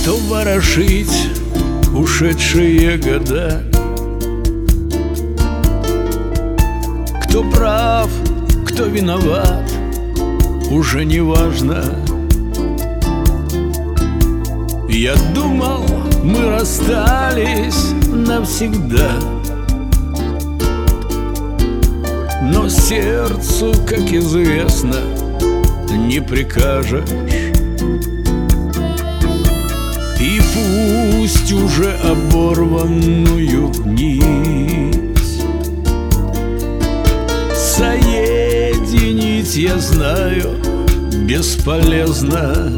Кто ворошить ушедшие года, кто прав, кто виноват, уже не важно. Я думал, мы расстались навсегда, но сердцу, как известно, не прикажешь. И пусть уже оборванную нить соединить, я знаю, бесполезно.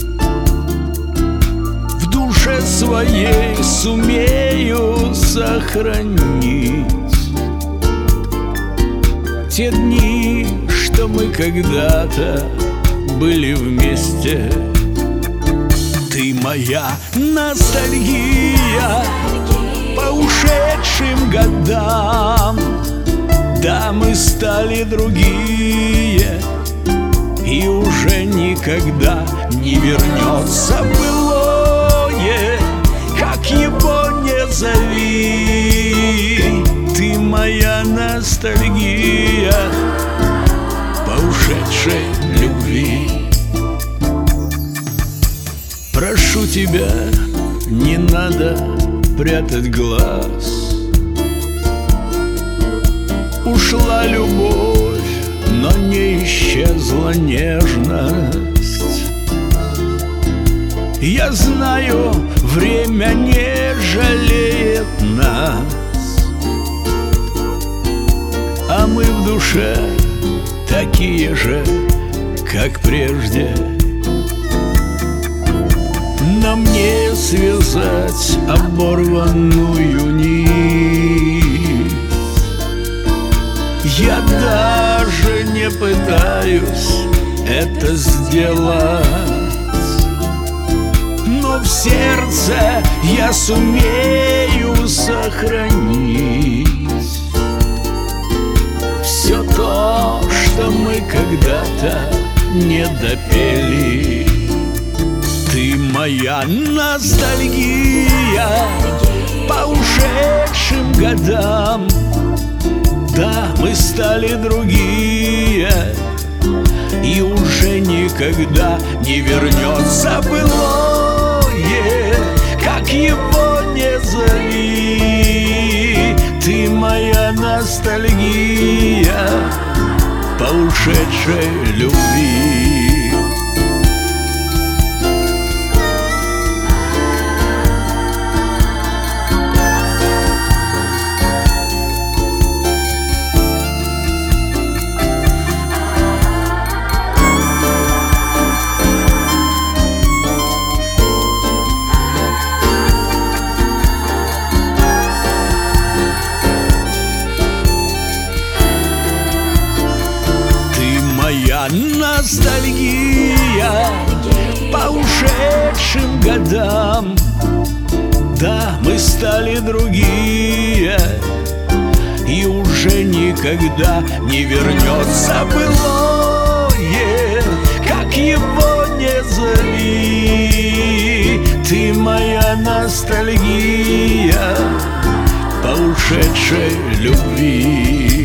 В душе своей сумею сохранить те дни, что мы когда-то были вместе. Ты моя ностальгия по ушедшим годам. Да, мы стали другие, и уже никогда не вернется былое, как его не зови. Ты моя ностальгия по ушедшей любви. Прошу тебя, не надо прятать глаз. Ушла любовь, но не исчезла нежность. Я знаю, время не жалеет нас, а мы в душе такие же, как прежде. Нам не связать оборванную нить. Я даже не пытаюсь это сделать, но в сердце я сумею сохранить все то, что мы когда-то не допели. Ты моя ностальгия по ушедшим годам. Да, мы стали другие, и уже никогда не вернется былое, как его не зови. Ты моя ностальгия по ушедшей любви. Моя ностальгия по ушедшим годам. Да, мы стали другие, и уже никогда не вернется былое, как его не зови. Ты моя ностальгия по ушедшей любви.